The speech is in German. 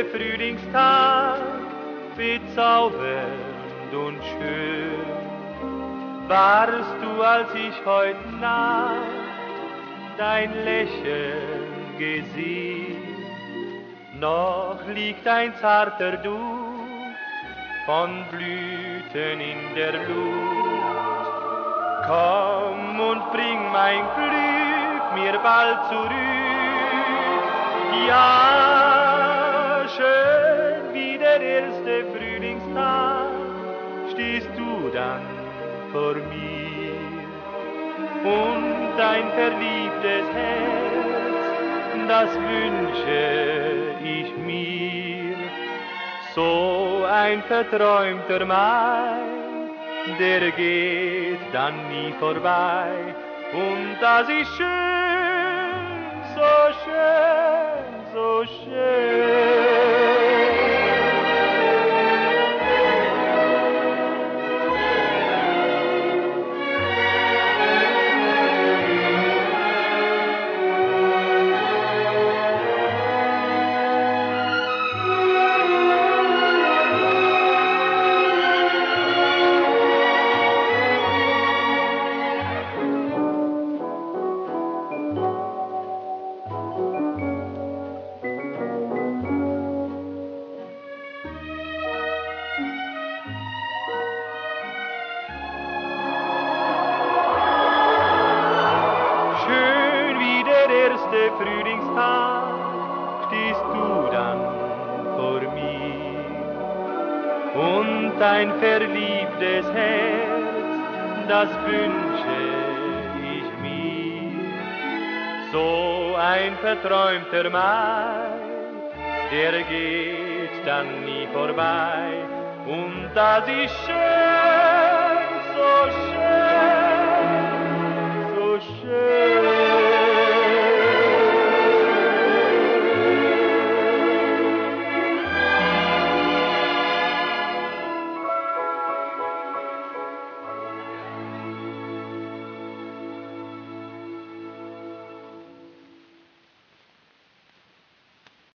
erste Frühlingstag, bezaubernd und schön, warst du, als ich heut Nacht dein Lächeln gesehen. Noch liegt ein zarter Duft von Blüten in der Luft. Komm und bring mein Glück mir bald zurück. Ja, schön wie der erste Frühlingstag stehst du dann vor mir und dein verliebtes Herz, das wünsche ich mir. So ein verträumter Mai, der geht dann nie vorbei, und das ist schön, so schön, so schön. Frühlingstag stehst du dann vor mir und dein verliebtes Herz, das wünsche ich mir. So ein verträumter Mai, der geht dann nie vorbei, und das ist schön, so schön.